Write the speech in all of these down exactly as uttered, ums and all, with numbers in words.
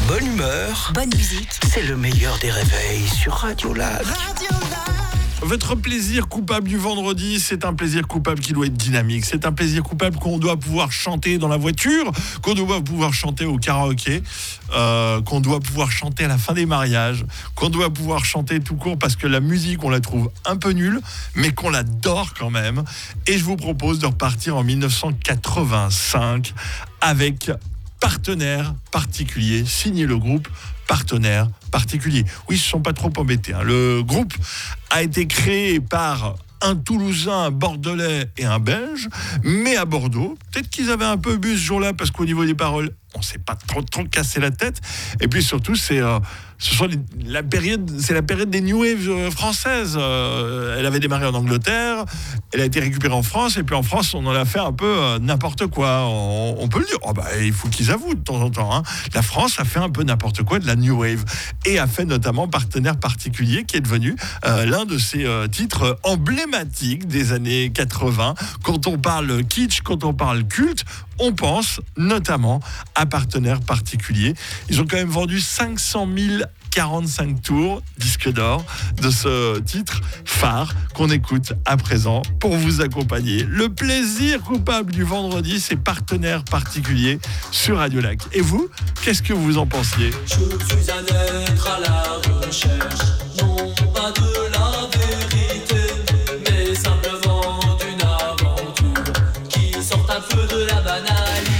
Bonne humeur, bonne musique. C'est le meilleur des réveils sur Radio Lac. Radio Lac. Votre plaisir coupable du vendredi, c'est un plaisir coupable qui doit être dynamique. C'est un plaisir coupable qu'on doit pouvoir chanter dans la voiture, qu'on doit pouvoir chanter au karaoké, euh, qu'on doit pouvoir chanter à la fin des mariages, qu'on doit pouvoir chanter tout court parce que la musique, on la trouve un peu nulle, mais qu'on l'adore quand même. Et je vous propose de repartir en dix-neuf cent quatre-vingt-cinq avec Partenaire particulier, signé le groupe Partenaire particulier. Oui, ils ne se sont pas trop embêtés. Hein. Le groupe a été créé par un Toulousain, un Bordelais et un Belge, mais à Bordeaux. Peut-être qu'ils avaient un peu bu ce jour-là parce qu'au niveau des paroles, on ne s'est pas trop, trop cassé la tête. Et puis surtout, c'est, euh, ce sont les, la période, c'est la période des New Wave euh, françaises. Euh, elle avait démarré en Angleterre, elle a été récupérée en France, et puis en France, on en a fait un peu euh, n'importe quoi. On, on peut le dire. Oh bah, il faut qu'ils avouent de temps en temps. Hein. La France a fait un peu n'importe quoi de la New Wave et a fait notamment Partenaire particulier, qui est devenu euh, l'un de ses euh, titres emblématiques des années quatre-vingts. Quand on parle kitsch, quand on parle culte, on pense notamment à Partenaire particulier. Ils ont quand même vendu cinq cent mille quarante-cinq tours, disque d'or, de ce titre phare qu'on écoute à présent pour vous accompagner. Le plaisir coupable du vendredi, c'est Partenaire particulier sur Radio Lac. Et vous, qu'est-ce que vous en pensiez ? Je suis un être à la recherche, non pas de la vérité, mais simplement d'une aventure qui sort un peu de la banalité.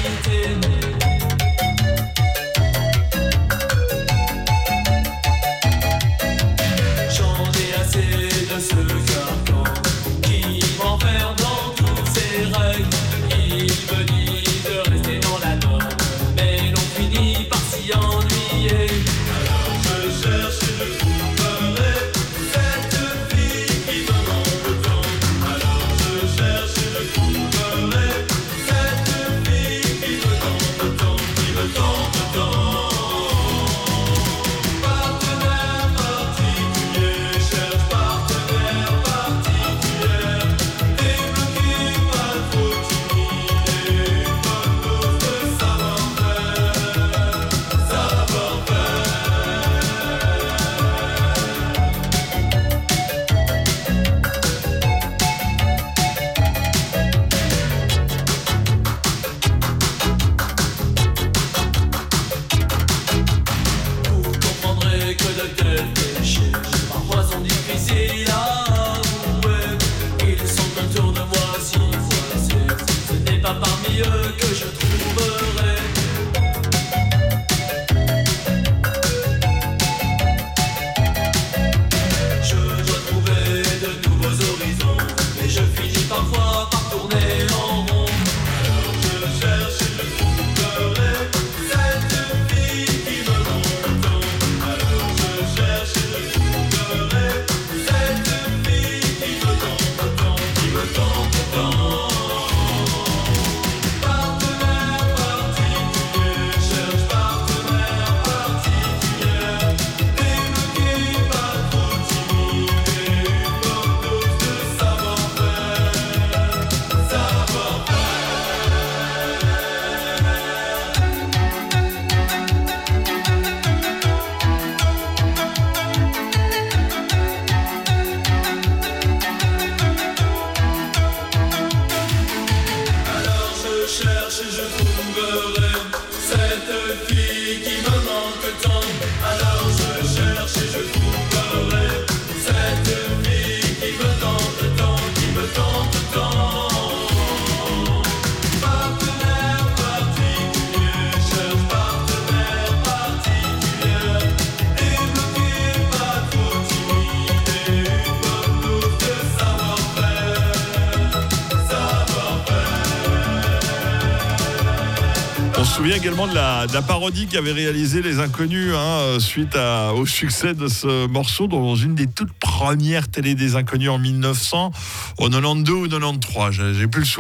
On se souvient également de la, de la parodie qu'avaient réalisé les Inconnus hein, suite à, au succès de ce morceau dans une des toutes premières télé des Inconnus en mille neuf cent, au quatre-vingt-douze ou quatre-vingt-treize, j'ai, j'ai plus le souvenir.